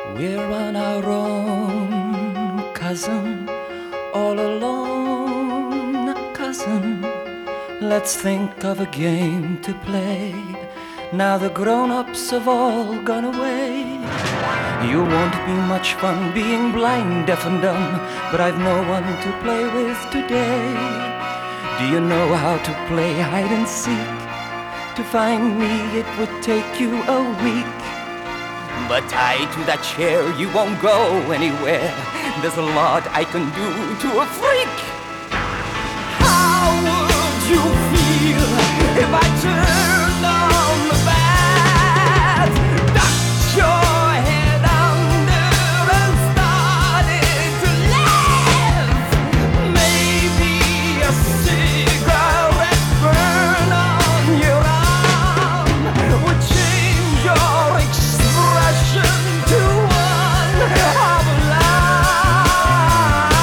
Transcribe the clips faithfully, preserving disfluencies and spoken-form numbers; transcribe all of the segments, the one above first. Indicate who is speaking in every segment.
Speaker 1: We're on our own, cousin, all alone, cousin. Let's think of a game to play. Now the grown-ups have all gone away. You won't be much fun being blind, deaf and dumb, but I've no one to play with today. Do you know how to play hide and seek? To find me it would take you a week. But tied to that chair you won't go anywhere. There's a lot I can do to a freak. How would you feel if I turned on the bat, ducked your head under and started to laugh? Maybe a cigarette burn on your arm would change your expression to one of love.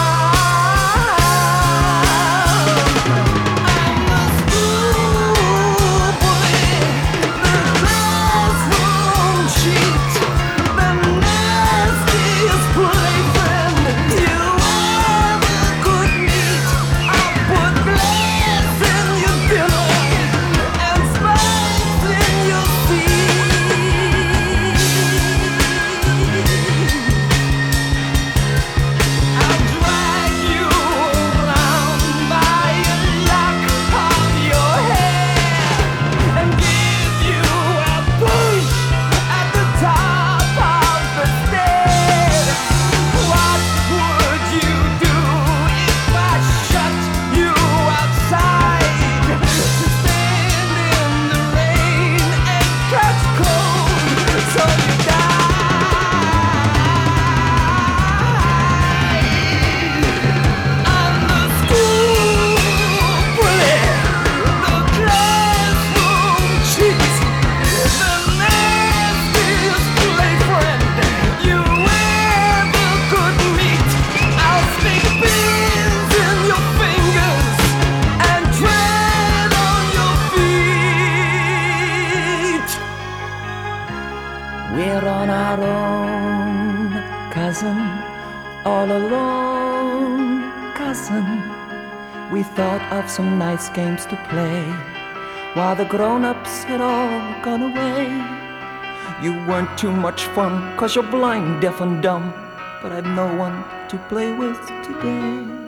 Speaker 1: I'm a schoolboy, the classroom cheat, the nastiest playfriend you ever could meet. I'll put glass in your dinner and spikes in your feet. I'll drag you around by a lock of your hair and give you a push at the top of the stairs. What would you do if I shut you outside to stand in the rain and catch cold so you die? I'm the school bully, the classroom cheat, the nastiest playfriend you ever could meet. I'll stick pins in your fingers and tread on your feet. We're on our own, cousin, all alone, cousin. We thought of some nice games to play while the grown-ups had all gone away. You weren't too much fun 'cause you're blind, deaf and dumb, but I've no one to play with today.